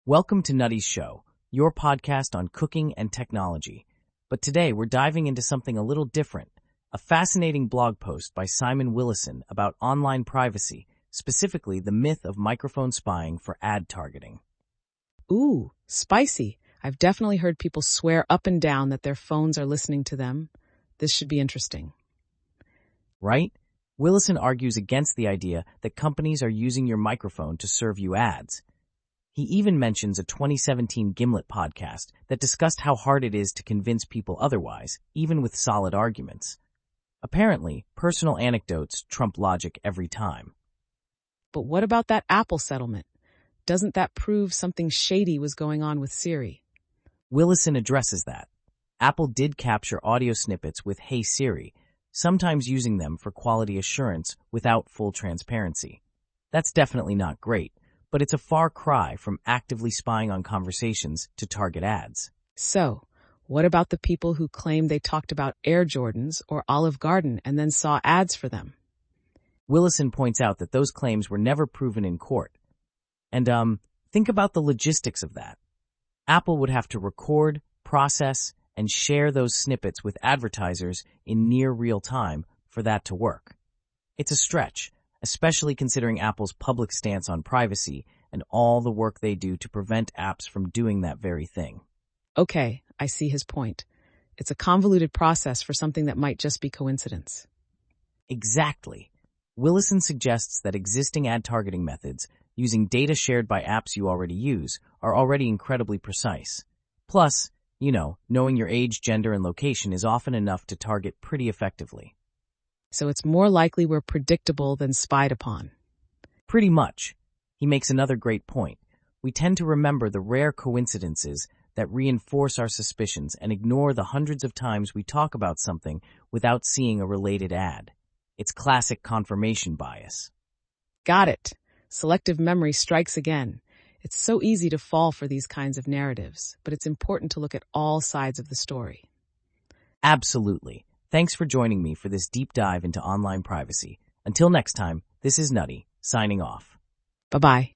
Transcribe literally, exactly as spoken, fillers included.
Welcome to Nutty's Show, your podcast on cooking and technology. But today we're diving into something a little different, a fascinating blog post by Simon Willison about online privacy, specifically the myth of microphone spying for ad targeting. Ooh, spicy. I've definitely heard people swear up and down that their phones are listening to them. This should be interesting. Right? Willison argues against the idea that companies are using your microphone to serve you ads. He even mentions a twenty seventeen Gimlet podcast that discussed how hard it is to convince people otherwise, even with solid arguments. Apparently, personal anecdotes trump logic every time. But what about that Apple settlement? Doesn't that prove something shady was going on with Siri? Willison addresses that. Apple did capture audio snippets with Hey Siri, sometimes using them for quality assurance without full transparency. That's definitely not great, but it's a far cry from actively spying on conversations to target ads. So, what about the people who claim they talked about Air Jordans or Olive Garden and then saw ads for them? Willison points out that those claims were never proven in court. And, um, think about the logistics of that. Apple would have to record, process, and share those snippets with advertisers in near real time for that to work. It's a stretch, especially considering Apple's public stance on privacy and all the work they do to prevent apps from doing that very thing. Okay, I see his point. It's a convoluted process for something that might just be coincidence. Exactly. Willison suggests that existing ad targeting methods, using data shared by apps you already use, are already incredibly precise. Plus, you know, knowing your age, gender, and location is often enough to target pretty effectively. So it's more likely we're predictable than spied upon. Pretty much. He makes another great point. We tend to remember the rare coincidences that reinforce our suspicions and ignore the hundreds of times we talk about something without seeing a related ad. It's classic confirmation bias. Got it. Selective memory strikes again. It's so easy to fall for these kinds of narratives, but it's important to look at all sides of the story. Absolutely. Thanks for joining me for this deep dive into online privacy. Until next time, this is Nutty, signing off. Bye-bye.